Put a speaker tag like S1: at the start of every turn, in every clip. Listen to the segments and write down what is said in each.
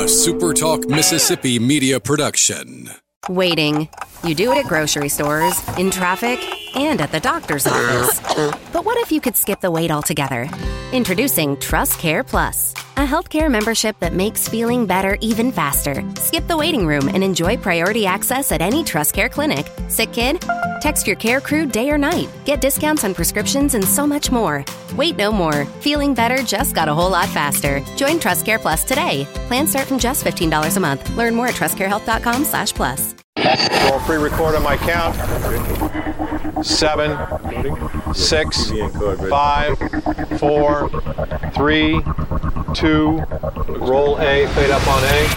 S1: a Super Talk Mississippi media production.
S2: Waiting. You do it at grocery stores, in traffic, and at the doctor's office. But what if you could skip the wait altogether? Introducing Trust Care Plus, a healthcare membership that makes feeling better even faster. Skip the waiting room and enjoy priority access at any Trust Care clinic. Sick kid? Text your care crew day or night. Get discounts on prescriptions and so much more. Wait no more. Feeling better just got a whole lot faster. Join Trust Care Plus today. Plans start from just $15 a month. Learn more at trustcarehealth.com/plus.
S3: We'll pre-record on my count. 7, 6, 5, 4, 3, 2. Roll A, fade up on A.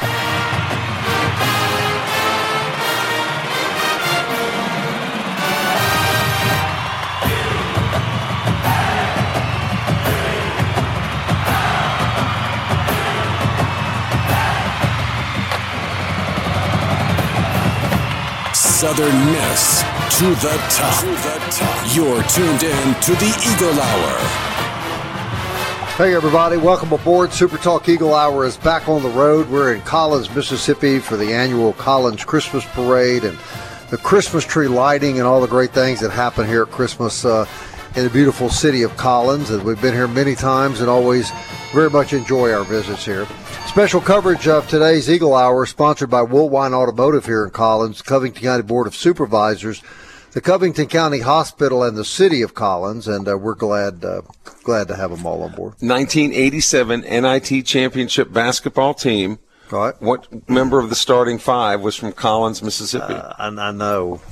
S1: Southern Miss to the top. You're tuned in to the Eagle Hour.
S4: Hey, everybody. Welcome aboard. Super Talk Eagle Hour is back on the road. We're in Collins, Mississippi for the annual Collins Christmas Parade and the Christmas tree lighting and all the great things that happen here at Christmas in the beautiful city of Collins. And we've been here many times and always very much enjoy our visits here. Special coverage of today's Eagle Hour sponsored by Woolwine Automotive here in Collins, Covington County Board of Supervisors, the Covington County Hospital, and the City of Collins, and we're glad to have them all on board.
S5: 1987 NIT Championship basketball team.
S4: All right.
S5: What member of the starting five was from Collins, Mississippi?
S4: I know.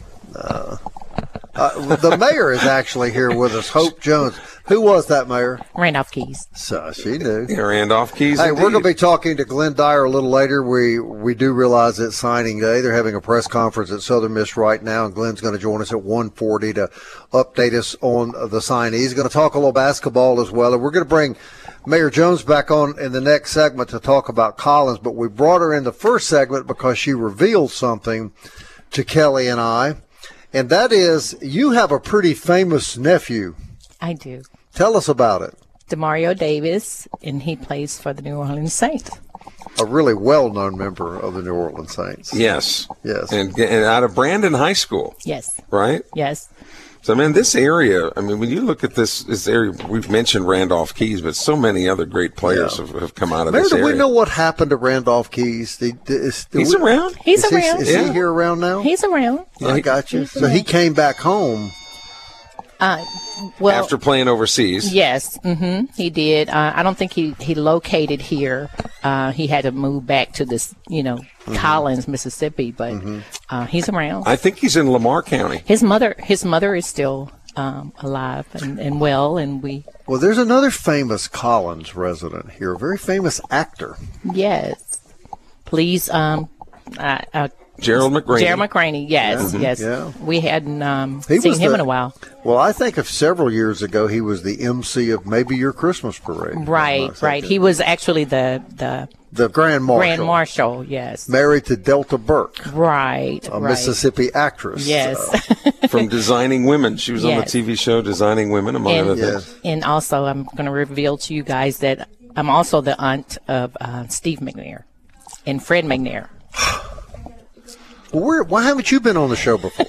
S4: The mayor is actually here with us, Hope Jones. Who was that, Mayor?
S6: Randolph Keys.
S4: So she knew.
S5: Yeah, Randolph Keys.
S4: Hey,
S5: indeed.
S4: we're going to be talking to Glenn Dyer a little later. We do realize it's signing day. They're having a press conference at Southern Miss right now, and Glenn's going to join us at 1:40 to update us on the signing. He's going to talk a little basketball as well, and we're going to bring Mayor Jones back on in the next segment to talk about Collins, but we brought her in the first segment because she revealed something to Kelly and I, and that is you have a pretty famous nephew.
S6: I do.
S4: Tell us about it.
S6: Demario Davis, and he plays for the New Orleans Saints.
S4: A really well-known member of the New Orleans Saints.
S5: Yes.
S4: Yes.
S5: And out of Brandon High School.
S6: Yes.
S5: Right?
S6: Yes.
S5: So, man, this area, I mean, when you look at this area, we've mentioned Randolph Keys, but so many other great players have come out of
S4: Mayor,
S5: this area.
S4: do we know what happened to Randolph Keys?
S5: He's around.
S6: He's around.
S4: Is he here around now?
S6: He's around.
S4: I got you. So he came back home.
S6: Well,
S5: after playing overseas.
S6: Yes, he did. I don't think he located here. He had to move back to this, Collins, Mississippi, but he's around.
S5: I think he's in Lamar County.
S6: His mother is still alive and well, and we.
S4: Well, there's another famous Collins resident here, a very famous actor.
S6: Yes, please.
S5: Gerald McRaney.
S6: Gerald McRaney, yes, yes.
S4: Yeah.
S6: We hadn't seen him in a while.
S4: Well, I think of several years ago, he was the MC of Maybe Your Christmas Parade.
S6: Right. He was actually the
S4: Grand Marshal.
S6: Grand Marshal, yes.
S4: Married to Delta Burke.
S6: Right.
S4: A Mississippi actress.
S6: Yes.
S5: From Designing Women. She was on the TV show Designing Women, among other things.
S6: And also, I'm going to reveal to you guys that I'm also the aunt of Steve McNair and Fred McNair.
S4: Well, why haven't you been on the show before?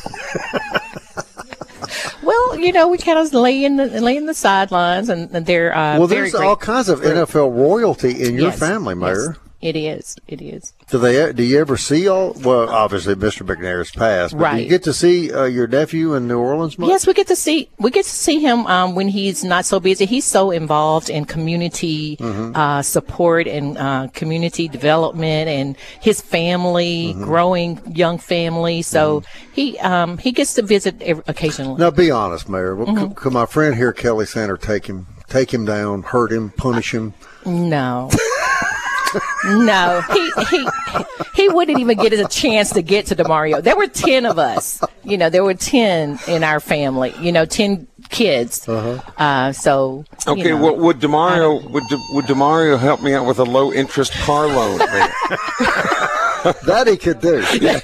S6: Well, we kind of lay in the sidelines, and they're
S4: well. There's all kinds of NFL royalty in your family, Mayor.
S6: Yes, it is.
S4: Do you ever see all? Well, obviously, Mr. McNair's passed, but do you get to see your nephew in New Orleans much?
S6: Yes, we get to see him when he's not so busy. He's so involved in community support and community development, and his family, growing young family. So he gets to visit occasionally.
S4: Now, be honest, Mayor. Could my friend here, Kelly Sander, take him down, hurt him, punish him?
S6: No. No, he wouldn't even get a chance to get to Demario. There were 10 of us. There were 10 in our family. 10 kids. So
S5: okay. Well, would Demario help me out with a low interest car loan?
S4: That he could do.
S5: Yeah,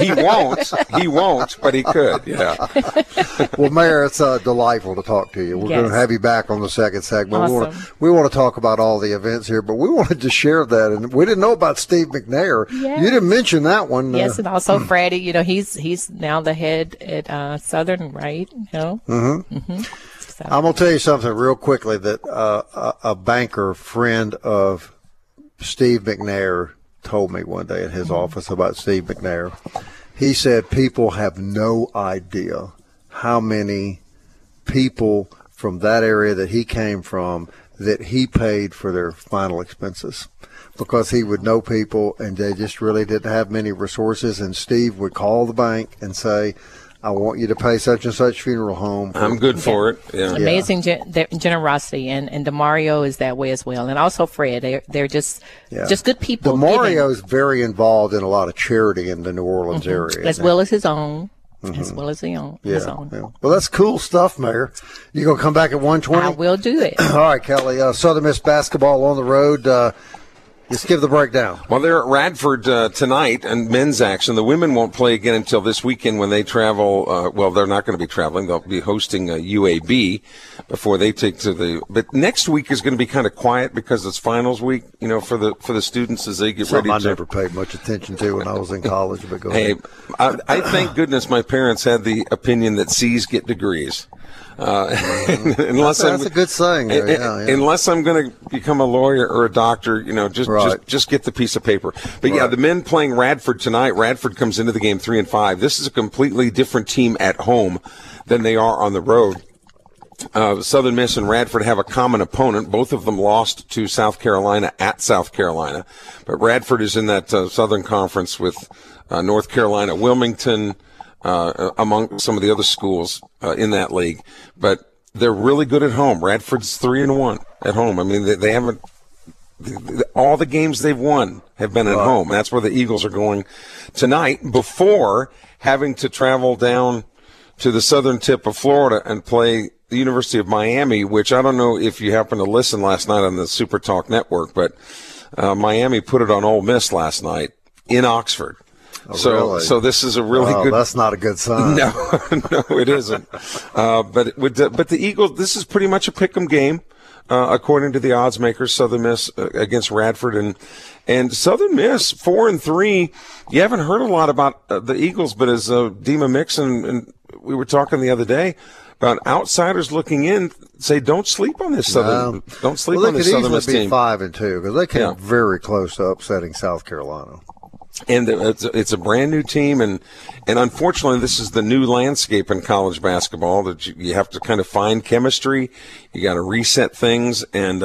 S5: he won't, but he could. Yeah.
S4: Well, Mayor, it's delightful to talk to you. We're going to have you back on the second segment.
S6: Awesome.
S4: We want to talk about all the events here, but we wanted to share that, and we didn't know about Steve McNair.
S6: Yes.
S4: You didn't mention that one.
S6: Yes, and also Freddie. You know, he's now the head at Southern, right? You know. Mm-hmm. Mm-hmm. So.
S4: I'm going to tell you something real quickly that a banker friend of Steve McNair told me one day at his office about Steve McNair. He said people have no idea how many people from that area that he came from that he paid for their final expenses, because he would know people and they just really didn't have many resources. And Steve would call the bank and say, I want you to pay such and such funeral home.
S5: I'm good for it. Yeah.
S6: Amazing generosity, and DeMario is that way as well, and also Fred. They're just good people.
S4: DeMario is very involved in a lot of charity in the New Orleans area,
S6: as well as his own. As well as his own.
S4: Yeah. Well, that's cool stuff, Mayor. You gonna come back at 1:20?
S6: I will do it.
S4: All right, Kelly. Southern Miss basketball on the road. Let's give the breakdown.
S5: Well, they're at Radford tonight in men's action. The women won't play again until this weekend when they travel. Well, they're not going to be traveling. They'll be hosting UAB before they take to the. But next week is going to be kind of quiet because it's finals week. You know, for the students as they get ready.
S4: I never paid much attention to when I was in college. But go
S5: ahead. I thank goodness my parents had the opinion that C's get degrees.
S4: That's a good saying. There.
S5: Unless I'm going to become a lawyer or a doctor, you know, just get the piece of paper. But yeah, the men playing Radford tonight. Radford comes into the game 3-5. This is a completely different team at home than they are on the road. Southern Miss and Radford have a common opponent. Both of them lost to South Carolina at South Carolina, but Radford is in that Southern Conference with North Carolina, Wilmington. Among some of the other schools in that league, but they're really good at home. Radford's 3-1 at home. I mean, they haven't. All the games they've won have been at home. That's where the Eagles are going tonight, before having to travel down to the southern tip of Florida and play the University of Miami. Which I don't know if you happened to listen last night on the Super Talk Network, but Miami put it on Ole Miss last night in Oxford. So this is a really good.
S4: That's not a good sign.
S5: No, it isn't. But the Eagles, this is pretty much a pick'em game, according to the odds makers. Southern Miss against Radford, and Southern Miss 4-3. You haven't heard a lot about the Eagles, but as Dima Mixon and we were talking the other day about outsiders looking in, say don't sleep on this Southern. Don't sleep on this Southern Miss team.
S4: They could easily be 5-2 because they came very close to upsetting South Carolina.
S5: And it's a brand new team, and unfortunately, this is the new landscape in college basketball that you have to kind of find chemistry. You got to reset things, and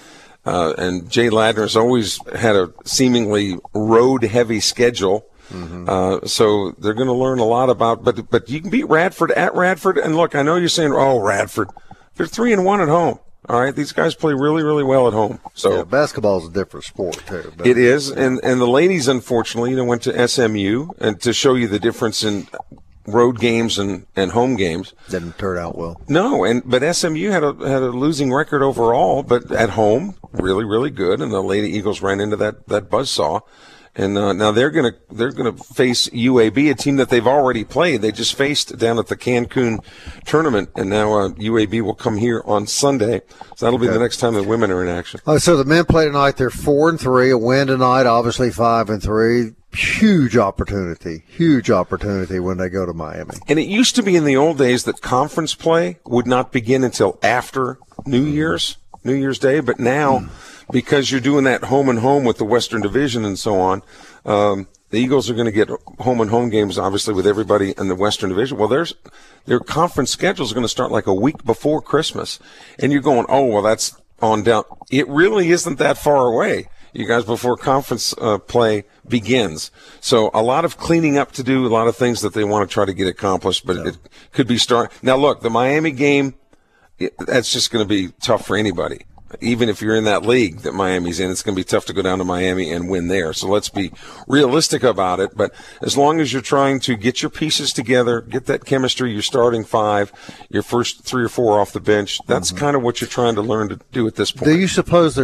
S5: Jay Ladner's always had a seemingly road-heavy schedule. Mm-hmm. So they're going to learn a lot about. But you can beat Radford at Radford, and look, I know you're saying, oh, Radford, they're 3-1 at home. All right, these guys play really, really well at home. So
S4: basketball is a different sport too.
S5: It is, and the ladies, unfortunately, went to SMU, and to show you the difference in road games and home games.
S4: Didn't turn out well.
S5: No, but SMU had a losing record overall, but at home, really, really good. And the Lady Eagles ran into that buzzsaw. And now they're gonna face UAB, a team that they've already played. They just faced down at the Cancun tournament, and now UAB will come here on Sunday. So that'll be the next time the women are in action.
S4: So the men play tonight. They're 4-3. A win tonight, obviously 5-3. Huge opportunity when they go to Miami.
S5: And it used to be in the old days that conference play would not begin until after New Year's Day, but now. Because you're doing that home and home with the Western Division and so on, the Eagles are going to get home and home games, obviously, with everybody in the Western Division. Well, their conference schedule is going to start like a week before Christmas. And you're going, oh, well, that's on down. It really isn't that far away, you guys, before conference play begins. So a lot of cleaning up to do, a lot of things that they want to try to get accomplished, but it could be starting. Now, look, the Miami game, that's just going to be tough for anybody. Even if you're in that league that Miami's in, it's going to be tough to go down to Miami and win there. So let's be realistic about it. But as long as you're trying to get your pieces together, get that chemistry, your starting five, your first 3 or 4 off the bench, that's kind of what you're trying to learn to do at this point.
S4: Do you suppose there's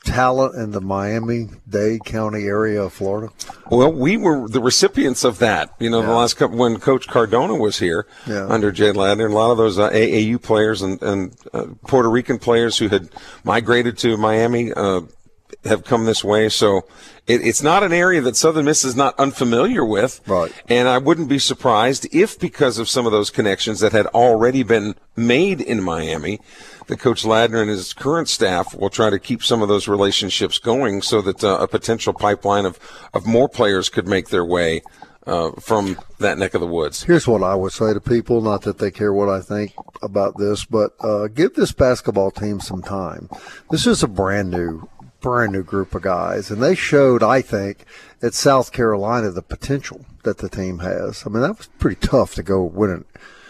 S4: talent in the Miami-Dade County area of Florida?
S5: Well, we were the recipients of that. The last couple, when Coach Cardona was here under Jay Ladner, and a lot of those AAU players and Puerto Rican players who had migrated to Miami have come this way. So it's not an area that Southern Miss is not unfamiliar with.
S4: Right.
S5: And I wouldn't be surprised if, because of some of those connections that had already been made in Miami, that Coach Ladner and his current staff will try to keep some of those relationships going so that a potential pipeline of more players could make their way from that neck of the woods.
S4: Here's what I would say to people, not that they care what I think about this, but give this basketball team some time. This is a brand new group of guys, and they showed, I think, at South Carolina the potential that the team has. I mean, that was pretty tough to go win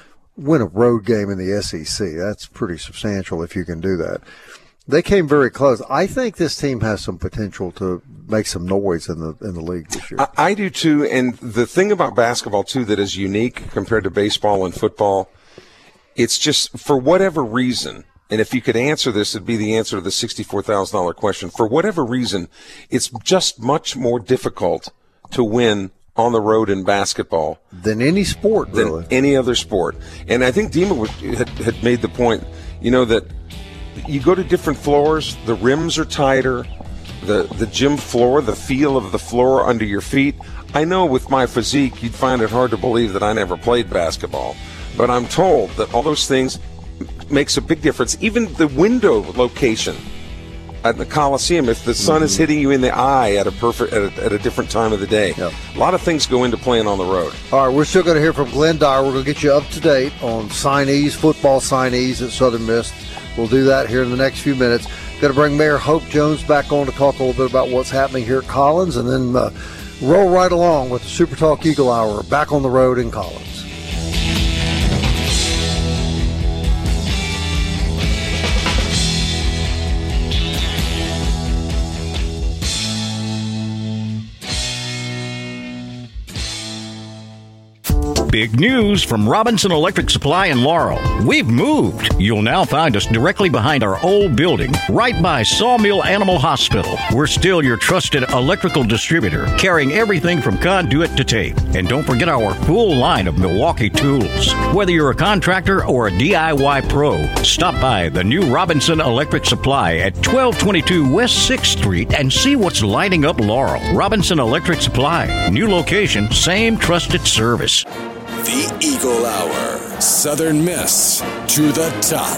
S4: a road game in the SEC. That's pretty substantial if you can do that. They came very close. I think this team has some potential to make some noise in the league this year.
S5: I do too, and the thing about basketball too that is unique compared to baseball and football, it's just for whatever reason. And if you could answer this, it'd be the answer to the $64,000 question. For whatever reason, it's just much more difficult to win on the road in basketball
S4: than any sport, really.
S5: Than any other sport. And I think Dima had made the point, that you go to different floors, the rims are tighter, the gym floor, the feel of the floor under your feet. I know with my physique, you'd find it hard to believe that I never played basketball. But I'm told that all those things makes a big difference. Even the window location at the Coliseum, if the sun is hitting you in the eye at a different time of the day.
S4: Yep.
S5: A lot of things go into playing on the road.
S4: All right, we're still going to hear from Glenn Dyer. We're going to get you up to date on signees, football signees at Southern Miss. We'll do that here in the next few minutes. Going to bring Mayor Hope Jones back on to talk a little bit about what's happening here at Collins, and then roll right along with the Super Talk Eagle Hour back on the road in Collins.
S7: Big news from Robinson Electric Supply in Laurel. We've moved. You'll now find us directly behind our old building, right by Sawmill Animal Hospital. We're still your trusted electrical distributor, carrying everything from conduit to tape. And don't forget our full line of Milwaukee tools. Whether you're a contractor or a DIY pro, stop by the new Robinson Electric Supply at 1222 West 6th Street and see what's lighting up Laurel. Robinson Electric Supply. New location, same trusted service.
S1: The Eagle Hour. Southern Miss to the top.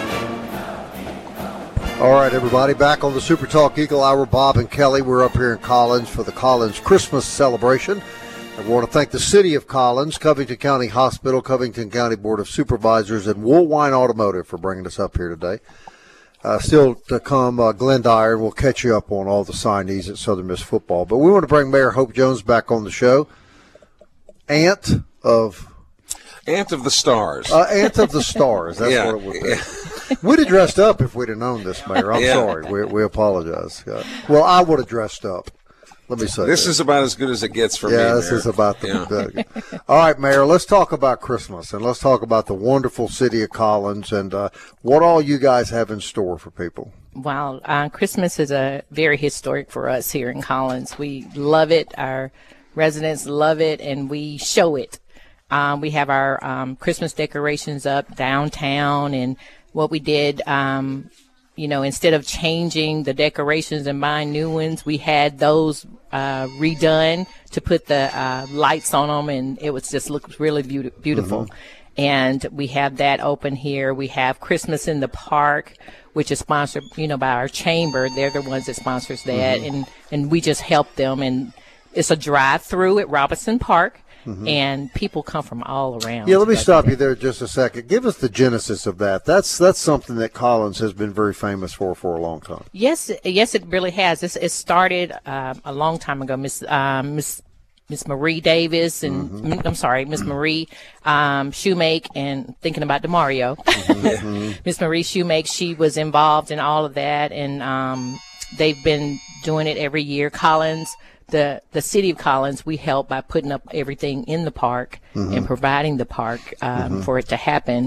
S4: All right, everybody, back on the Super Talk Eagle Hour. Bob and Kelly, we're up here in Collins for the Collins Christmas celebration. I want to thank the City of Collins, Covington County Hospital, Covington County Board of Supervisors, and Woolwine Automotive for bringing us up here today. Still to come, Glenn Dyer, and we'll catch you up on all the signees at Southern Miss football. But we want to bring Mayor Hope Jones back on the show. Aunt of the Stars. Aunt of the Stars. That's what it would be. Yeah. We'd have dressed up if we'd have known this, Mayor. I'm sorry. We apologize. Well, I would have dressed up. Let me say
S5: this is about as good as it gets for me.
S4: Yeah, this is about the All right, Mayor, let's talk about Christmas, and let's talk about the wonderful city of Collins and what all you guys have in store for people.
S6: Wow, Christmas is very historic for us here in Collins. We love it. Our residents love it, and we show it. We have our Christmas decorations up downtown, and what we did, instead of changing the decorations and buying new ones, we had those redone to put the lights on them, and it was just looked really beautiful. Mm-hmm. And we have that open here. We have Christmas in the Park, which is sponsored, by our chamber. They're the ones that sponsors that, mm-hmm. and we just help them. And it's a drive-through at Robinson Park. Mm-hmm. And people come from all around.
S4: Yeah, let me stop you there just a second. Give us the genesis of that. That's something that Collins has been very famous for a long time.
S6: Yes, it really has. It started a long time ago. Miss Marie Davis and mm-hmm. I'm sorry, Miss Marie Shoemake, and thinking about DeMario. Mm-hmm. Miss Marie Shoemake, she was involved in all of that, and they've been doing it every year. Collins. The city of Collins, we help by putting up everything in the park mm-hmm. and providing the park mm-hmm. for it to happen.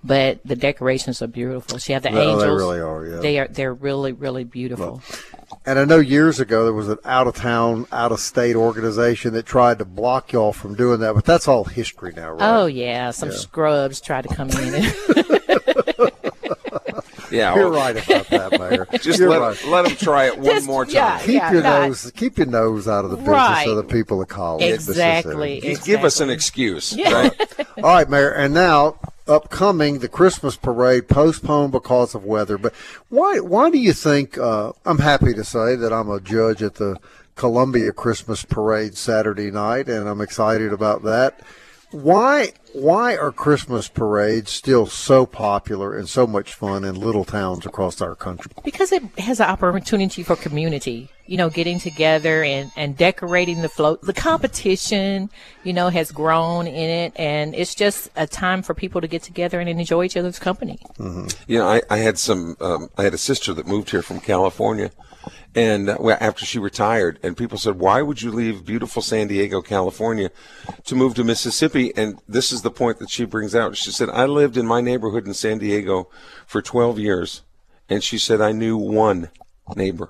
S6: but the decorations are beautiful. She had the angels.
S4: They really are, yeah.
S6: They're really, really beautiful.
S4: And I know years ago there was an out-of-town, out-of-state organization that tried to block y'all from doing that, but that's all history now, right?
S6: Oh, yeah. Some scrubs tried to come in.
S5: Yeah,
S4: you're right about that, Mayor.
S5: Just let them try it one more time.
S4: Keep your nose out of the business of the people of Collins.
S6: Exactly.
S5: Give us an excuse.
S6: Yeah.
S5: Right?
S4: All right, Mayor. And now, upcoming, the Christmas parade postponed because of weather. But why do you think? I'm happy to say that I'm a judge at the Columbia Christmas Parade Saturday night, and I'm excited about that. Why are Christmas parades still so popular and so much fun in little towns across our country?
S6: Because it has an opportunity for community, getting together and decorating the float. The competition, has grown in it, and it's just a time for people to get together and enjoy each other's company.
S5: Mm-hmm. I had I had a sister that moved here from California. And after she retired, and people said, why would you leave beautiful San Diego, California, to move to Mississippi? And this is the point that she brings out. She said, I lived in my neighborhood in San Diego for 12 years. And she said, I knew one neighbor.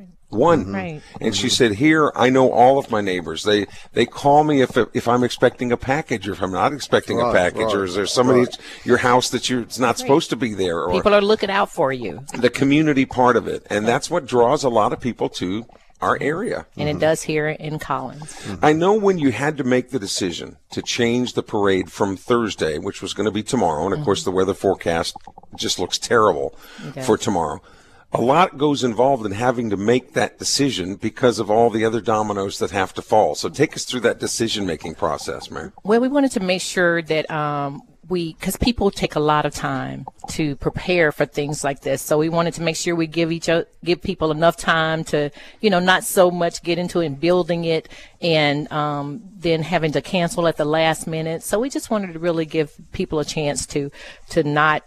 S5: One.
S6: Right.
S5: And she said, here, I know all of my neighbors. They call me if I'm expecting a package or if I'm not expecting a package, or is there somebody at your house that it's not supposed to be there? Or
S6: people are looking out for you.
S5: The community part of it. And that's what draws a lot of people to our area.
S6: And it does here in Collins.
S5: I know when you had to make the decision to change the parade from Thursday, which was going to be tomorrow, and of course the weather forecast just looks terrible for tomorrow. A lot goes involved in having to make that decision because of all the other dominoes that have to fall. So take us through that decision-making process, Mary.
S6: Well, we wanted to make sure that because people take a lot of time to prepare for things like this. So we wanted to make sure we give people enough time to, not so much get into it and building it and then having to cancel at the last minute. So we just wanted to really give people a chance to not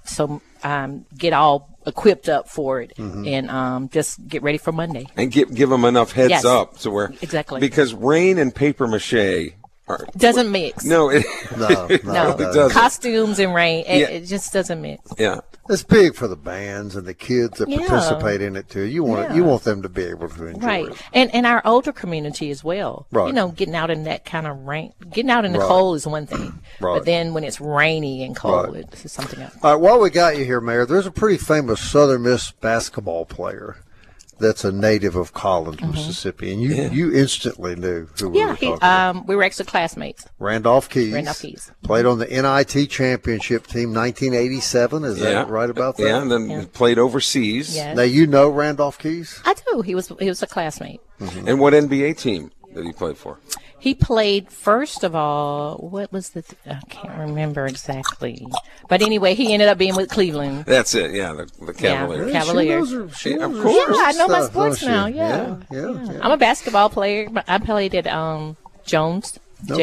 S6: get all equipped up for it and just get ready for Monday.
S5: And give them enough heads up to where
S6: exactly,
S5: because rain and paper mache
S6: doesn't mix.
S5: No, it doesn't.
S6: Costumes and rain, it just doesn't mix.
S5: Yeah.
S4: It's big for the bands and the kids that participate in it too. You want them to be able to enjoy it.
S6: And our older community as well.
S4: Right.
S6: Getting out in that kind of rain, getting out in the cold is one thing.
S4: Right.
S6: But then when it's rainy and cold, it's something else.
S4: All right, while we got you here, Mayor, there's a pretty famous Southern Miss basketball player that's a native of Collins, Mississippi, and you instantly knew who we were talking about.
S6: We were actually classmates.
S4: Randolph Keys. Played on the NIT championship team 1987. Is that right about that?
S5: Yeah, and then played overseas.
S6: Yes.
S4: Now you know Randolph Keys?
S6: I do. He was a classmate.
S5: Mm-hmm. And what NBA team did he play for?
S6: He played, first of all, what was I can't remember exactly. But anyway, he ended up being with Cleveland.
S5: That's it, the Cavaliers.
S6: Yeah, Cavaliers.
S5: Of course.
S6: Yeah, I know my sports now, yeah. I'm a basketball player. I played at Jones,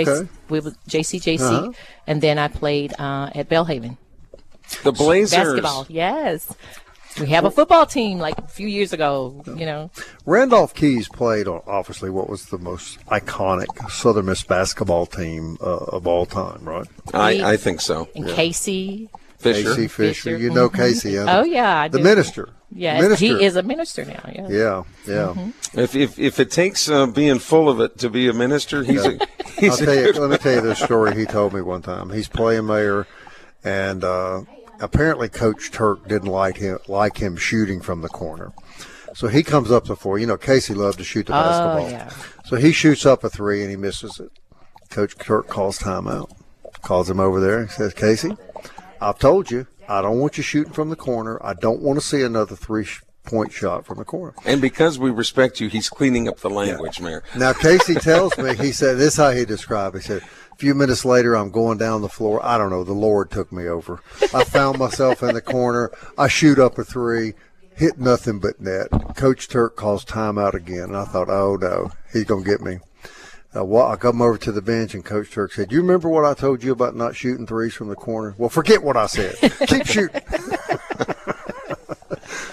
S6: JCJC, and then I played at Belhaven.
S5: The Blazers.
S6: Basketball, yes. We have a football team like a few years ago,
S4: Randolph Keys played on, obviously, what was the most iconic Southern Miss basketball team of all time, right?
S5: I think so.
S6: And Casey
S5: Fisher.
S4: Casey Fisher. You know Casey.
S6: Oh, yeah, I do.
S4: The minister.
S6: Yes, he is a minister now,
S4: Yeah.
S5: If it takes being full of it to be a minister, he's
S4: let me tell you this story he told me one time. He's playing Mayor, and apparently Coach Turk didn't like him shooting from the corner. So he comes up the floor. Casey loved to shoot the basketball.
S6: Yeah.
S4: So he shoots up a three, and he misses it. Coach Turk calls timeout, calls him over there and says, Casey, I've told you, I don't want you shooting from the corner. I don't want to see another three-point shot from the corner.
S5: And because we respect you, he's cleaning up the language, Mayor.
S4: Now, Casey tells me, he said, this is how he described it. He said, a few minutes later, I'm going down the floor. I don't know. The Lord took me over. I found myself in the corner. I shoot up a three, hit nothing but net. Coach Turk calls timeout again. And I thought, oh, no, he's going to get me. I come over to the bench, and Coach Turk said, you remember what I told you about not shooting threes from the corner? Well, forget what I said. Keep shooting.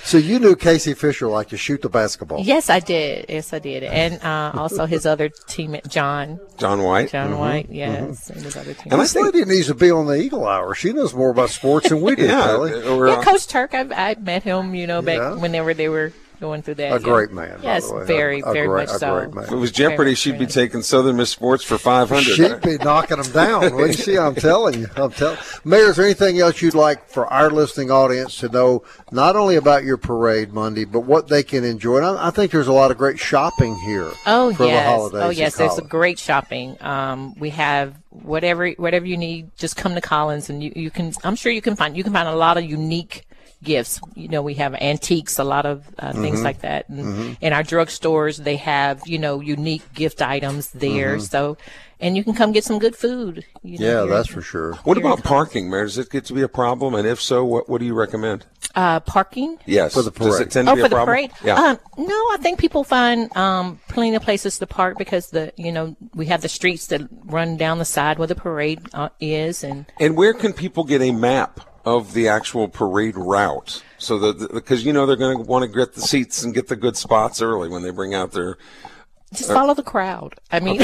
S4: So you knew Casey Fisher liked to shoot the basketball.
S6: Yes, I did. And also his other teammate, John
S5: White.
S6: White, yes. And his other teammate.
S4: And this lady needs to be on the Eagle Hour. She knows more about sports than we do, Kelly.
S6: Coach Turk, I met him, back whenever they were going through that.
S4: A great man.
S6: Yes,
S4: by the way.
S6: very much so.
S4: Great man.
S5: If it was Jeopardy, she'd be taking Southern Miss Sports for 500.
S4: She'd be knocking them down, wouldn't she? I'm telling you. Mayor, is there anything else you'd like for our listening audience to know, not only about your parade Monday, but what they can enjoy? And I think there's a lot of great shopping here for the holidays.
S6: Oh, yes, there's a great shopping. We have whatever you need, just come to Collins, and you can. I'm sure you can find a lot of unique gifts. We have antiques, a lot of things like that. And in our drugstores, they have, unique gift items there. So, and you can come get some good food.
S4: That's for sure.
S5: What about parking, Mayor? Does it get to be a problem? And if so, what do you recommend?
S6: Parking?
S5: Yes.
S4: For the parade.
S5: Does it tend to be a problem?
S6: For the parade?
S5: Yeah.
S6: No, I think people find plenty of places to park because we have the streets that run down the side where the parade is. And
S5: where can people get a map of the actual parade route? So that, because they're going to want to get the seats and get the good spots early when they bring out their.
S6: Just follow the crowd. I mean,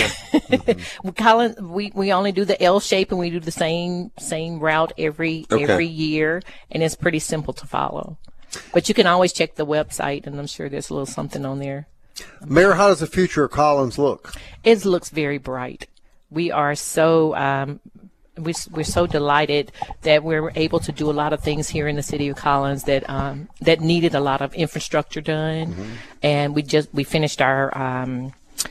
S6: we only do the L shape, and we do the same route every year, and it's pretty simple to follow. But you can always check the website, and I'm sure there's a little something on there.
S4: Mayor, how does the future of Collins look?
S6: It looks very bright. We are so we're so delighted that we're able to do a lot of things here in the city of Collins that needed a lot of infrastructure done, and we finished our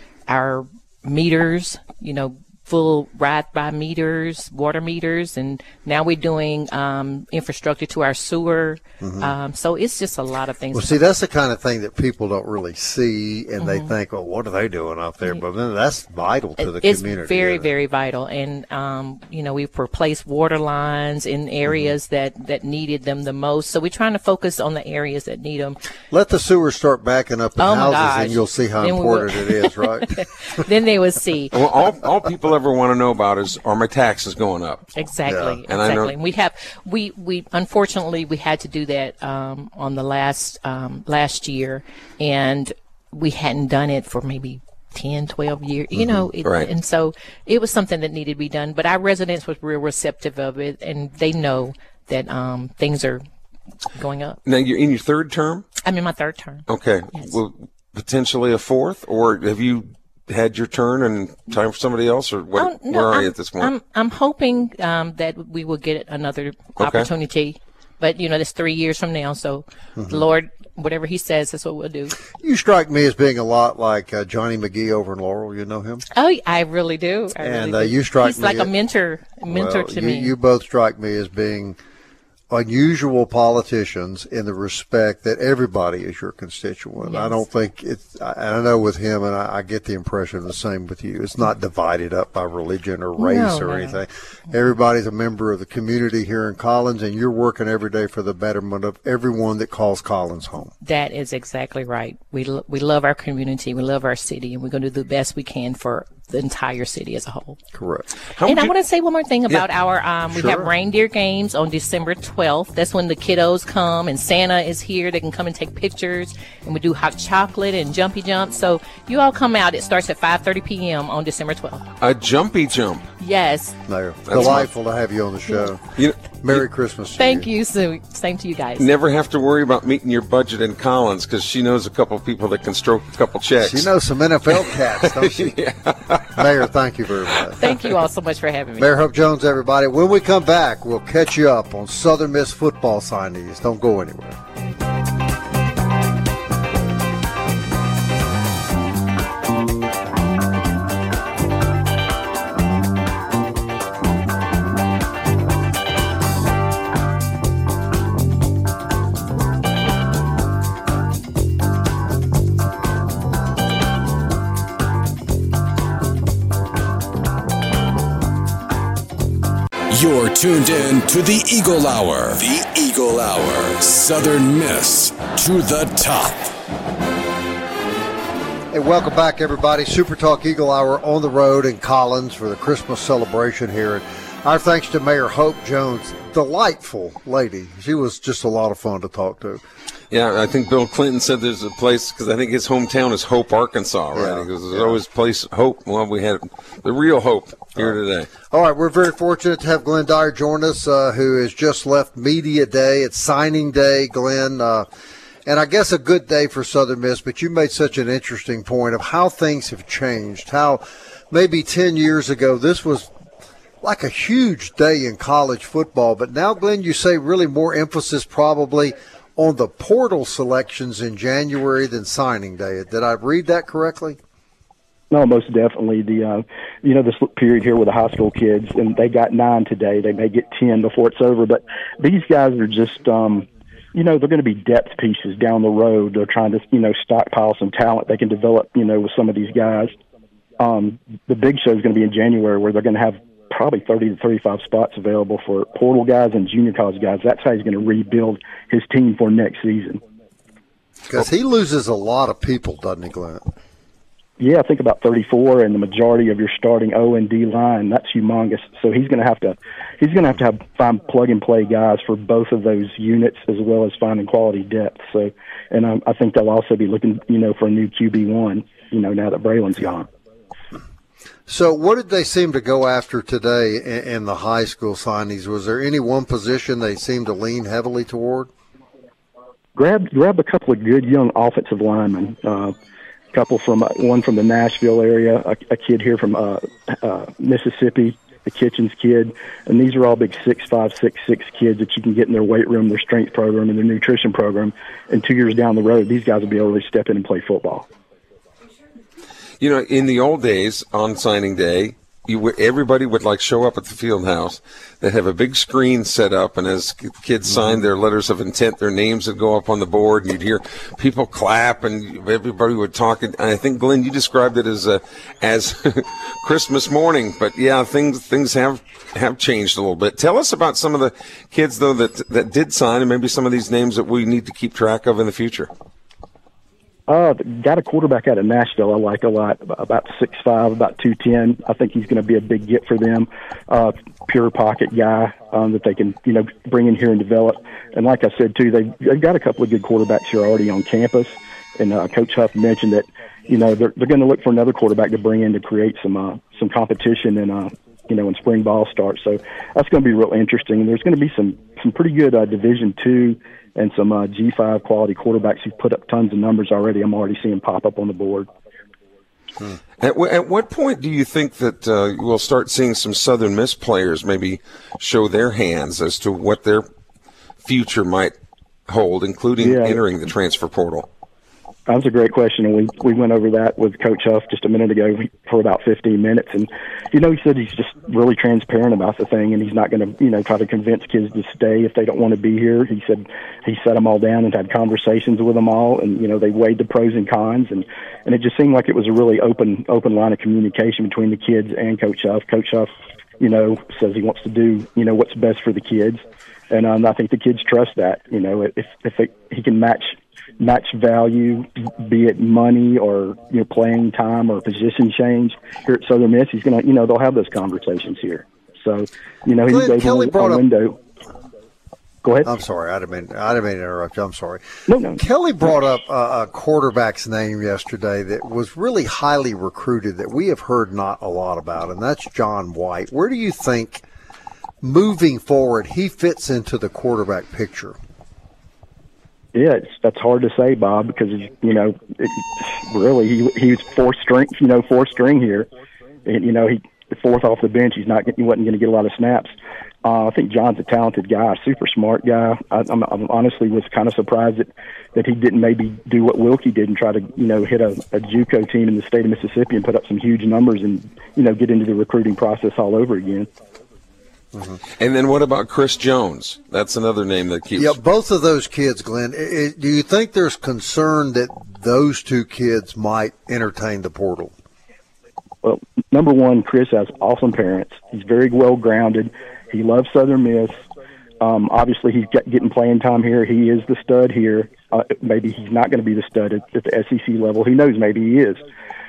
S6: meters, full ride-by meters, water meters, and now we're doing infrastructure to our sewer. So it's just a lot of things.
S4: Well, see, that's the kind of thing that people don't really see, and they think, well, what are they doing out there? But then that's vital to the community.
S6: It's very, very vital. And, we've replaced water lines in areas that needed them the most. So we're trying to focus on the areas that need them.
S4: Let the sewers start backing up in houses, and you'll see how important it is, right?
S6: Then they will see.
S5: Well, all people ever want to know about are my taxes going up?
S6: Exactly.
S5: Yeah.
S6: And we unfortunately we had to do that on the last year, and we hadn't done it for maybe 10, 12 years,
S5: right.
S6: And so it was something that needed to be done, but our residents were real receptive of it, and they know that things are going up.
S5: Now, you're in your third term?
S6: I'm in my third term.
S5: Okay.
S6: Yes.
S5: Well, potentially a fourth, or have you had your turn and time for somebody else, or what, where are you at this point?
S6: I'm hoping that we will get another opportunity, but there's 3 years from now, so the Lord, whatever he says, that's what we'll do.
S4: You strike me as being a lot like Johnny McGee over in Laurel. You know him?
S6: Oh, I really do.
S4: You strike
S6: He's
S4: me.
S6: like a mentor to me.
S4: You both strike me as being unusual politicians in the respect that everybody is your constituent. Yes. I don't think I know with him, and I get the impression the same with you. It's not divided up by religion or race or anything. Everybody's a member of the community here in Collins, and you're working every day for the betterment of everyone that calls Collins home.
S6: That is exactly right. We love our community. We love our city, and we're going to do the best we can for the entire city as a whole.
S4: Correct.
S6: And I want to say one more thing about our, we have reindeer games on December 12th. That's when the kiddos come and Santa is here. They can come and take pictures, and we do hot chocolate and jumpy jump. So you all come out. It starts at 5:30 p.m. on December 12th.
S5: A jumpy jump.
S6: Yes.
S4: No, delightful to have you on the show. Merry Christmas.
S6: Thank you. Same to you guys.
S5: Never have to worry about meeting your budget in Collins, because she knows a couple of people that can stroke a couple checks.
S4: She knows some NFL cats, don't she? Mayor, thank you very much.
S6: Thank you all so much for having me.
S4: Mayor Hope Jones, everybody. When we come back, we'll catch you up on Southern Miss football signees. Don't go anywhere.
S1: You're tuned in to the Eagle Hour. The Eagle Hour. Southern Miss to the top.
S4: Hey, welcome back, everybody. Super Talk Eagle Hour on the road in Collins for the Christmas celebration here. And our thanks to Mayor Hope Jones. Delightful lady. She was just a lot of fun to talk to.
S5: Yeah, I think Bill Clinton said there's a place, because I think his hometown is Hope, Arkansas, right? Because there's always a place, Hope. Well, we had the real Hope here today.
S4: All right, we're very fortunate to have Glenn Dyer join us, who has just left Media Day. It's signing day, Glenn. And I guess a good day for Southern Miss, but you made such an interesting point of how things have changed, how maybe 10 years ago this was like a huge day in college football. But now, Glenn, you say really more emphasis probably on the portal selections in January than signing day. Did I read that correctly?
S8: No, most definitely. This period here with the high school kids, and they got 9 today. They may get 10 before it's over. But these guys are just, they're going to be depth pieces down the road. They're trying to, stockpile some talent they can develop, with some of these guys. The big show is going to be in January, where they're going to have probably 30 to 35 spots available for portal guys and junior college guys. That's how he's going to rebuild his team for next season.
S4: Because he loses a lot of people, doesn't he, Glenn?
S8: Yeah, I think about 34, and the majority of your starting O and D line. That's humongous. So he's going to have to find plug and play guys for both of those units, as well as finding quality depth. So, and I think they'll also be looking, for a new QB1, now that Braylon's gone.
S4: So what did they seem to go after today in the high school signings? Was there any one position they seemed to lean heavily toward?
S8: Grabbed a couple of good young offensive linemen. One from the Nashville area, a kid here from Mississippi, the Kitchens kid, and these are all big 6'5", 6'6" kids that you can get in their weight room, their strength program, and their nutrition program. And 2 years down the road, these guys will be able to step in and play football.
S5: In the old days, on signing day, everybody would show up at the field house. They'd have a big screen set up, and as kids signed their letters of intent, their names would go up on the board, and you'd hear people clap, and everybody would talk. And I think, Glenn, you described it as Christmas morning. But yeah, things have changed a little bit. Tell us about some of the kids though that did sign, and maybe some of these names that we need to keep track of in the future.
S8: Got a quarterback out of Nashville I like a lot, about 6'5", about 210. I think he's going to be a big get for them. Pure pocket guy that they can, bring in here and develop. And like I said, too, they've got a couple of good quarterbacks here already on campus. And Coach Huff mentioned that, they're going to look for another quarterback to bring in to create some competition and, when spring ball starts. So that's going to be real interesting. And there's going to be some pretty good Division II and some G5 quality quarterbacks who've put up tons of numbers already. I'm already seeing pop up on the board.
S5: At what point do you think that we'll start seeing some Southern Miss players maybe show their hands as to what their future might hold, including entering the transfer portal?
S8: That's a great question, and we went over that with Coach Huff just a minute ago for about 15 minutes. And, he said he's just really transparent about the thing, and he's not going to, try to convince kids to stay if they don't want to be here. He said he set them all down and had conversations with them all, and, they weighed the pros and cons, and it just seemed like it was a really open line of communication between the kids and Coach Huff. Coach Huff, says he wants to do, what's best for the kids, and I think the kids trust that. If he can match value, be it money or playing time or position change here at Southern Miss, he's gonna they'll have those conversations here. So he's able a window. Go ahead.
S4: I'm sorry, I didn't mean to interrupt you. I'm sorry.
S8: No.
S4: Kelly brought up a quarterback's name yesterday that was really highly recruited that we have heard not a lot about, and that's John White. Where do you think, moving forward, he fits into the quarterback picture?
S8: Yeah, that's hard to say, Bob, because really he was fourth string here, and he fourth off the bench. He wasn't going to get a lot of snaps. I think John's a talented guy, super smart guy. I honestly was kind of surprised that he didn't maybe do what Wilkie did and try to hit a JUCO team in the state of Mississippi and put up some huge numbers and get into the recruiting process all over again.
S5: Mm-hmm. And then what about Chris Jones? That's another name that keeps...
S4: Yeah, both of those kids, Glenn. Do you think there's concern that those two kids might entertain the portal?
S8: Well, number one, Chris has awesome parents. He's very well-grounded. He loves Southern Miss. Obviously, he's getting playing time here. He is the stud here. Maybe he's not going to be the stud at the SEC level. Who knows? Maybe he is.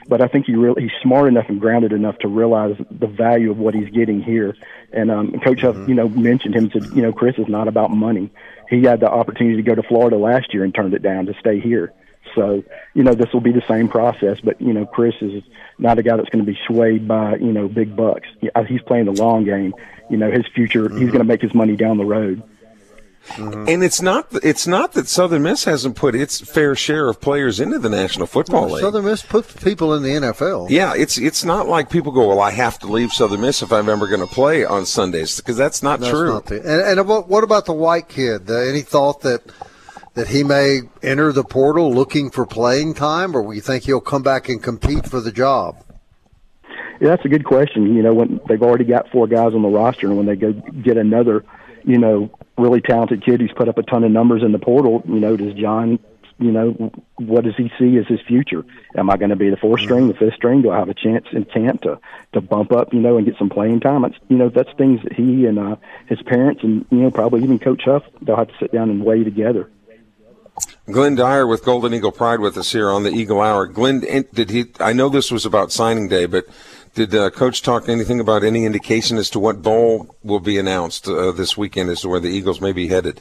S8: but I think he's smart enough and grounded enough to realize the value of what he's getting here. And Coach Huff, mentioned him, said, Chris, is not about money. He had the opportunity to go to Florida last year and turned it down to stay here. So, this will be the same process. But, Chris is not a guy that's going to be swayed by, big bucks. He's playing the long game. His future, he's going to make his money down the road.
S5: Mm-hmm. And it's not that Southern Miss hasn't put its fair share of players into the National Football League.
S4: Southern Miss puts people in the NFL.
S5: Yeah, it's not like people go, well, I have to leave Southern Miss if I'm ever going to play on Sundays, because that's not true.
S4: And what about the white kid? Any thought that he may enter the portal looking for playing time, or you think he'll come back and compete for the job?
S8: Yeah, that's a good question. When they've already got 4 guys on the roster, and when they go get another, really talented kid who's put up a ton of numbers in the portal, does John, what does he see as his future? Am I going to be the 4th string, the 5th string? Do I have a chance in camp to bump up, and get some playing time? It's, that's things that he and his parents and, probably even Coach Huff, they'll have to sit down and weigh together.
S5: Glenn Dyer with Golden Eagle Pride with us here on the Eagle Hour. Glenn, I know this was about signing day, but did Coach talk anything about any indication as to what bowl will be announced this weekend as to where the Eagles may be headed?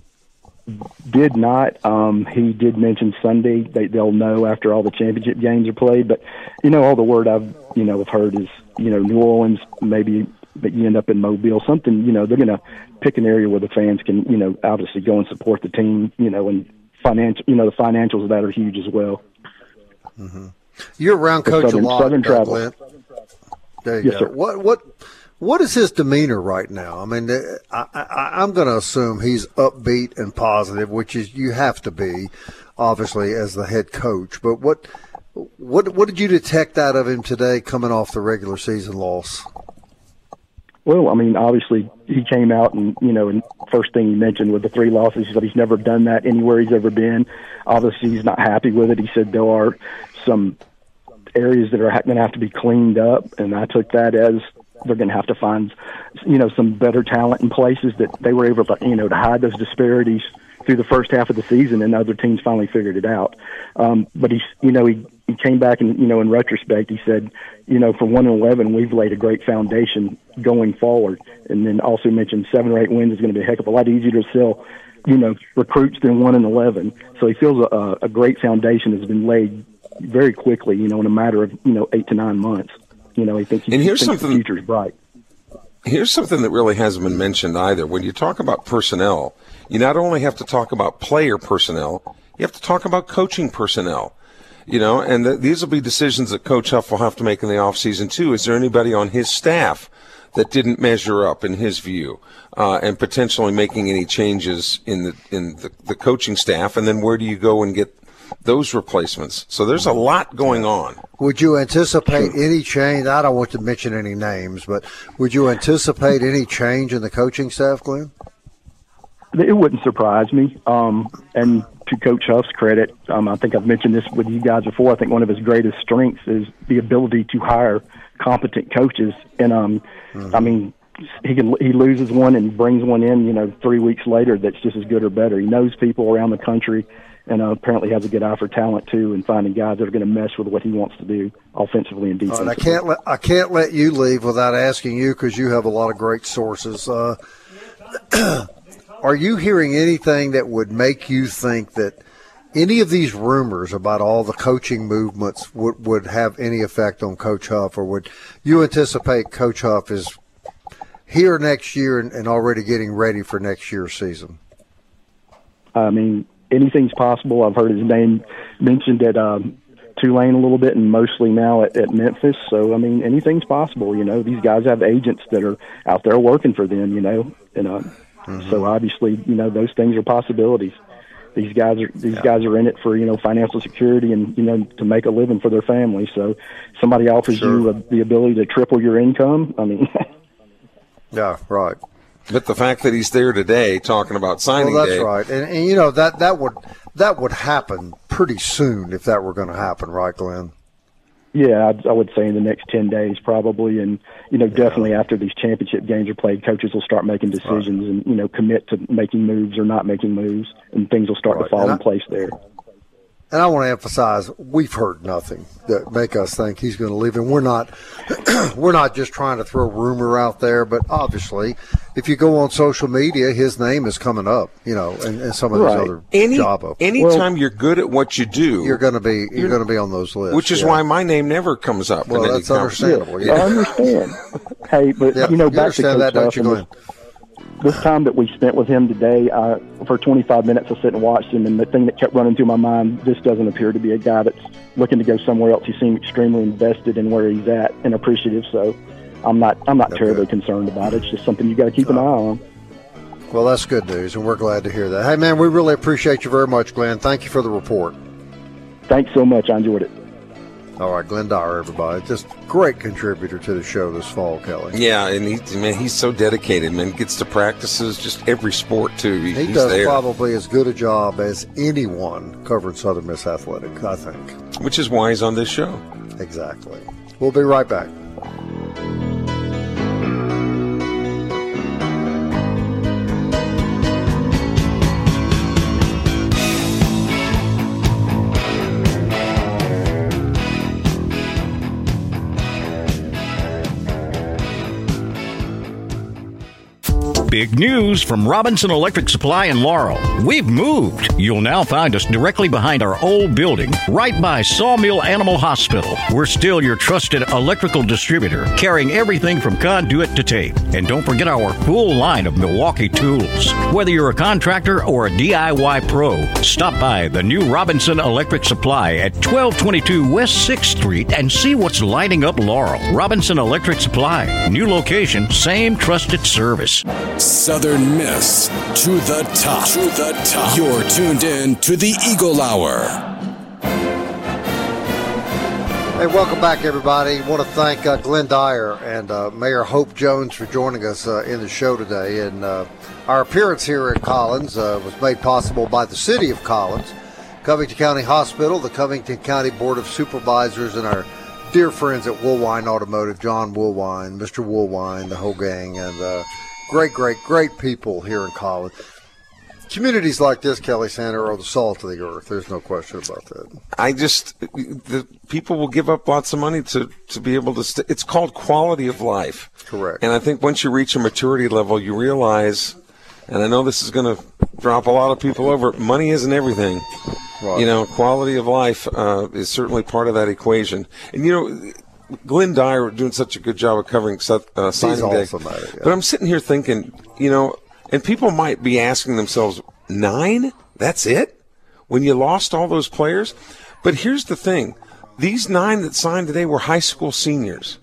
S8: Did not. He did mention Sunday. They'll know after all the championship games are played. But, all the word I've heard is, New Orleans, maybe but you end up in Mobile, something, they're going to pick an area where the fans can, obviously go and support the team, and financial, the financials of that are huge as well.
S4: Mm-hmm. You're around Coach a lot,
S8: Southern travel.
S4: Glenn. There you
S8: yes,
S4: go.
S8: Sir.
S4: What is his demeanor right now? I mean, I'm going to assume he's upbeat and positive, which is you have to be, obviously, as the head coach. But what did you detect out of him today, coming off the regular season loss?
S8: Well, I mean, obviously, he came out and, and first thing he mentioned with the 3 losses, he said he's never done that anywhere he's ever been. Obviously, he's not happy with it. He said there are some areas that are going to have to be cleaned up, and I took that as they're going to have to find, some better talent in places that they were able to, to hide those disparities through the first half of the season, and other teams finally figured it out. But he came back and, in retrospect, he said, for 1-11, we've laid a great foundation going forward. And then also mentioned 7 or 8 wins is going to be a heck of a lot easier to sell, recruits than 1-11. So he feels a great foundation has been laid very quickly, in a matter of, 8 to 9 months. He thinks the future is bright.
S5: Here's something that really hasn't been mentioned either. When you talk about personnel, you not only have to talk about player personnel, you have to talk about coaching personnel. And these will be decisions that Coach Huff will have to make in the offseason, too. Is there anybody on his staff that didn't measure up in his view, and potentially making any changes in the coaching staff? And then where do you go and get those replacements? So there's a lot going on.
S4: Would you anticipate any change? I don't want to mention any names, but would you anticipate any change in the coaching staff, Glenn?
S8: It wouldn't surprise me. And to Coach Huff's credit, I think I've mentioned this with you guys before. I think one of his greatest strengths is the ability to hire competent coaches. And, I mean, he loses one and brings one in, 3 weeks later that's just as good or better. He knows people around the country, and apparently has a good eye for talent too, and finding guys that are going to mesh with what he wants to do offensively and defensively.
S4: I can't let you leave without asking you, because you have a lot of great sources. Are you hearing anything that would make you think that any of these rumors about all the coaching movements would have any effect on Coach Huff, or would you anticipate Coach Huff is here next year and already getting ready for next year's season?
S8: I mean, anything's possible. I've heard his name mentioned at Tulane a little bit, and mostly now at Memphis. So, I mean, anything's possible. These guys have agents that are out there working for them, and so obviously, those things are possibilities. These guys are in it for, financial security and, to make a living for their family. So somebody offers you the ability to triple your income. I mean,
S4: yeah, right.
S5: But the fact that he's there today talking about signing
S4: that's
S5: day.
S4: Right. And that would happen pretty soon if that were going to happen, right, Glenn?
S8: Yeah, I would say in the next 10 days probably. And, definitely after these championship games are played, coaches will start making decisions and, commit to making moves or not making moves, and things will start to fall in place there.
S4: And I want to emphasize, we've heard nothing that make us think he's going to leave. And we're not just trying to throw rumor out there. But obviously, if you go on social media, his name is coming up, and some of these other job openings.
S5: Anytime you're good at what you do,
S4: you're going to be on those lists.
S5: Which is why my name never comes up.
S4: Well, that's understandable.
S8: I understand. Hey, but back to Coach
S4: that, don't you? Go ahead.
S8: This time that we spent with him today, for 25 minutes, I sit and watched him, and the thing that kept running through my mind, this doesn't appear to be a guy that's looking to go somewhere else. He seemed extremely invested in where he's at and appreciative, so I'm not terribly concerned about it. It's just something you got to keep an eye on.
S4: Well, that's good news, and we're glad to hear that. Hey, man, we really appreciate you very much, Glenn. Thank you for the report.
S8: Thanks so much. I enjoyed it.
S4: All right, Glenn Dyer, everybody. Just great contributor to the show this fall, Kelly.
S5: Yeah, and he's so dedicated, man. Gets to practices, just every sport, too.
S4: He does there. Probably as good a job as anyone covering Southern Miss Athletics, I think.
S5: Which is why he's on this show.
S4: Exactly. We'll be right back.
S7: Big news from Robinson Electric Supply in Laurel. We've moved. You'll now find us directly behind our old building, right by Sawmill Animal Hospital. We're still your trusted electrical distributor, carrying everything from conduit to tape. And don't forget our full line of Milwaukee tools. Whether you're a contractor or a DIY pro, stop by the new Robinson Electric Supply at 1222 West 6th Street and see what's lighting up Laurel. Robinson Electric Supply. New location, same trusted service.
S1: Southern Miss to the top. To the top. You're tuned in to the Eagle Hour.
S4: Hey, welcome back, everybody. I want to thank Glenn Dyer and Mayor Hope Jones for joining us in the show today. And our appearance here at Collins was made possible by the City of Collins, Covington County Hospital, the Covington County Board of Supervisors, and our dear friends at Woolwine Automotive, John Woolwine, Mr. Woolwine, the whole gang, and great people here in Collins. Communities like this, Kelly Sander, are the salt of the earth. There's no question about that.
S5: The people will give up lots of money to be able to it's called quality of life.
S4: Correct.
S5: And I think once you reach a maturity level, you realize, and I know this is going to drop a lot of people over, money isn't everything. Right. Quality of life is certainly part of that equation. And, Glenn Dyer doing such a good job of covering signing day. But I'm sitting here thinking, and people might be asking themselves, 9? That's it? When you lost all those players? But here's the thing. These 9 that signed today were high school seniors.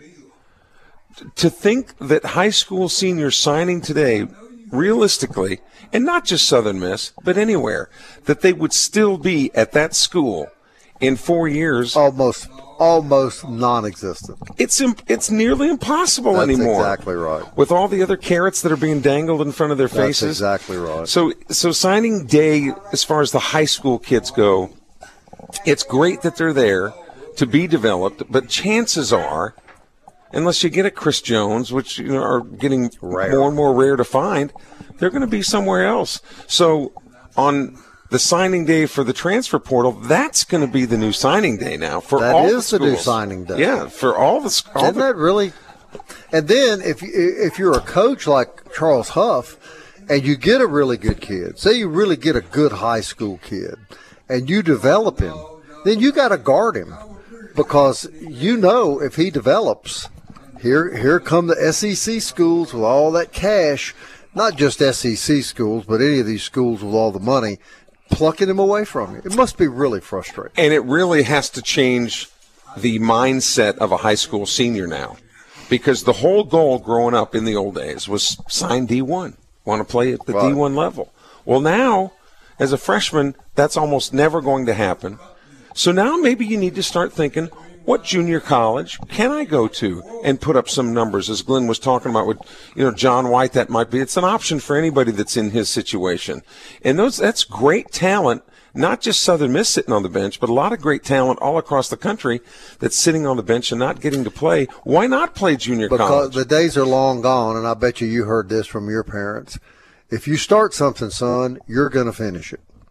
S5: To think that high school seniors signing today, realistically, and not just Southern Miss, but anywhere, that they would still be at that school in 4 years.
S4: Almost non-existent.
S5: It's nearly impossible anymore.
S4: That's exactly right.
S5: With all the other carrots that are being dangled in front of their faces.
S4: That's exactly right.
S5: So signing day, as far as the high school kids go, it's great that they're there to be developed, but chances are, unless you get a Chris Jones, which are getting rare, more and more rare to find, they're going to be somewhere else. So on the signing day for the transfer portal, that's going to be the new signing day now for all the schools. That is the new signing day. Yeah, for all the schools.
S4: Isn't that really? And then if you're a coach like Charles Huff and you get a really good kid, say you really get a good high school kid and you develop him, then you got to guard him because if he develops, here come the SEC schools with all that cash, not just SEC schools, but any of these schools with all the money, plucking him away from you. It must be really frustrating.
S5: And it really has to change the mindset of a high school senior now, because the whole goal growing up in the old days was sign D1, want to play at the D1 level. Well, now, as a freshman, that's almost never going to happen. So now maybe you need to start thinking, what junior college can I go to and put up some numbers? As Glenn was talking about with, John White, that might be. It's an option for anybody that's in his situation. And that's great talent, not just Southern Miss sitting on the bench, but a lot of great talent all across the country that's sitting on the bench and not getting to play. Why not play junior college?
S4: Because the days are long gone, and I bet you heard this from your parents. If you start something, son, you're going to finish it.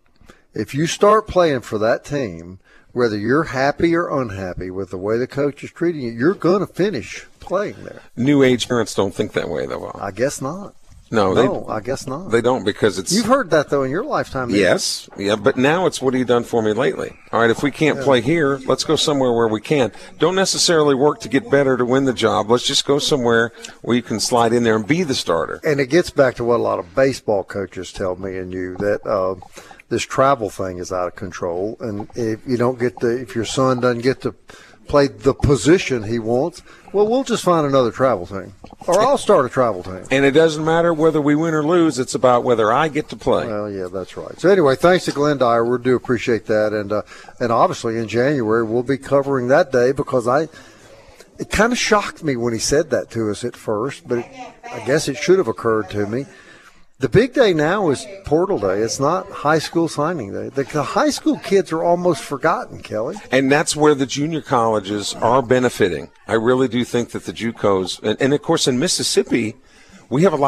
S4: if you start playing for that team, whether you're happy or unhappy with the way the coach is treating you, you're going to finish playing there.
S5: New age parents don't think that way, though.
S4: I guess not.
S5: No,
S4: I guess not.
S5: They don't, because it's...
S4: You've heard that, though, in your lifetime.
S5: Yes. Yeah, but now it's, what have you done for me lately? All right, if we can't play here, let's go somewhere where we can. Don't necessarily work to get better to win the job. Let's just go somewhere where you can slide in there and be the starter.
S4: And it gets back to what a lot of baseball coaches tell me and you, that this travel thing is out of control. And if you don't get if your son doesn't get to play the position he wants, well, we'll just find another travel team. Or I'll start a travel team.
S5: And it doesn't matter whether we win or lose. It's about whether I get to play.
S4: Well, yeah, that's right. So anyway, thanks to Glenn Dyer. We do appreciate that. And obviously in January we'll be covering that day, because it kind of shocked me when he said that to us at first, but I guess it should have occurred to me. The big day now is portal day. It's not high school signing day. The high school kids are almost forgotten, Kelly.
S5: And that's where the junior colleges are benefiting. I really do think that the JUCOs, and of course in Mississippi, we have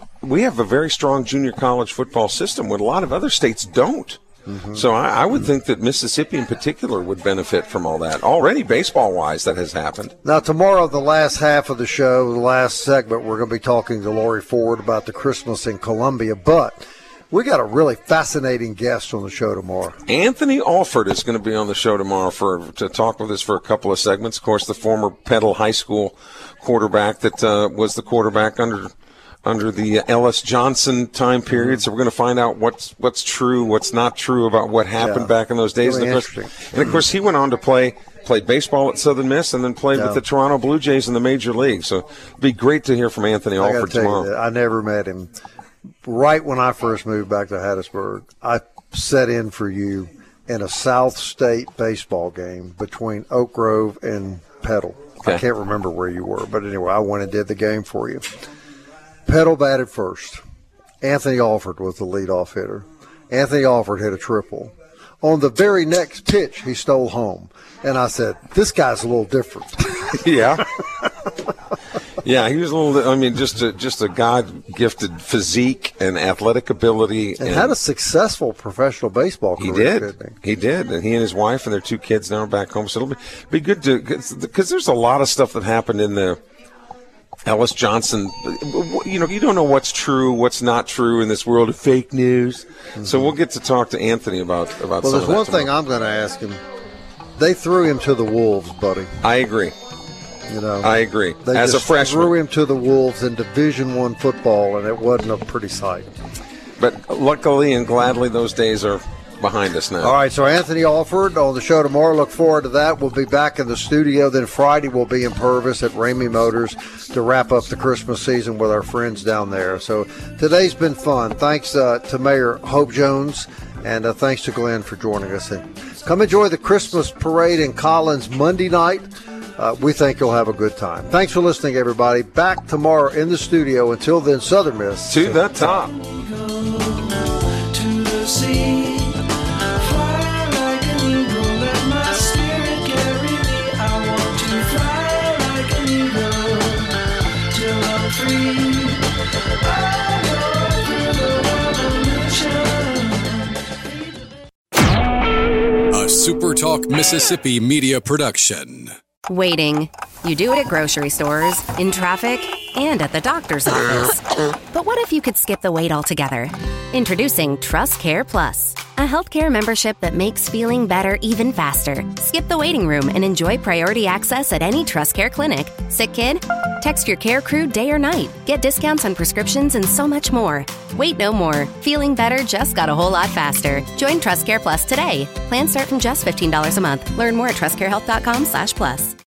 S5: a very strong junior college football system, where a lot of other states don't. Mm-hmm. So I would think that Mississippi in particular would benefit from all that. Already baseball-wise, that has happened.
S4: Now, tomorrow, the last half of the show, the last segment, we're going to be talking to Lori Ford about the Christmas in Columbia. But we got a really fascinating guest on the show tomorrow.
S5: Anthony Alford is going to be on the show tomorrow to talk with us for a couple of segments. Of course, the former Petal High School quarterback that was the quarterback under the Ellis Johnson time period. So we're going to find out what's true, what's not true about what happened back in those days.
S4: Really
S5: And of course, he went on to played baseball at Southern Miss and then played with the Toronto Blue Jays in the major league. So it'd be great to hear from Anthony Alford tomorrow.
S4: I never met him. Right when I first moved back to Hattiesburg, I sat in for you in a South State baseball game between Oak Grove and Petal. Okay. I can't remember where you were, but anyway, I went and did the game for you. Petal batted first. Anthony Alford was the leadoff hitter. Anthony Alford hit a triple. On the very next pitch, he stole home. And I said, this guy's a little different.
S5: Yeah. Yeah, he was a little, just a God-gifted physique and athletic ability.
S4: And had a successful professional baseball career.
S5: He did. And he and his wife and their 2 kids now are back home. So it'll be good because there's a lot of stuff that happened in the Ellis Johnson, you don't know what's true, what's not true in this world of fake news. Mm-hmm. So we'll get to talk to Anthony about some of that.
S4: Well, there's one thing I'm going to ask him. They threw him to the Wolves, buddy.
S5: I agree. I agree.
S4: They
S5: as
S4: just
S5: a freshman,
S4: threw him to the Wolves in Division I football, and it wasn't a pretty sight.
S5: But luckily and gladly, those days are behind us now.
S4: All right, so Anthony Alford on the show tomorrow. Look forward to that. We'll be back in the studio. Then Friday we'll be in Purvis at Ramey Motors to wrap up the Christmas season with our friends down there. So today's been fun. Thanks to Mayor Hope Jones, and thanks to Glenn for joining us. And come enjoy the Christmas parade in Collins Monday night. We think you'll have a good time. Thanks for listening, everybody. Back tomorrow in the studio. Until then, Southern Miss.
S5: To the top.
S9: To the sea.
S1: A SuperTalk Mississippi media production.
S2: Waiting. You do it at grocery stores, in traffic, and at the doctor's office. But what if you could skip the wait altogether? Introducing TrustCare Plus, a healthcare membership that makes feeling better even faster. Skip the waiting room and enjoy priority access at any TrustCare clinic. Sick kid? Text your care crew day or night. Get discounts on prescriptions and so much more. Wait no more. Feeling better just got a whole lot faster. Join TrustCare Plus today. Plans start from just $15 a month. Learn more at trustcarehealth.com/plus.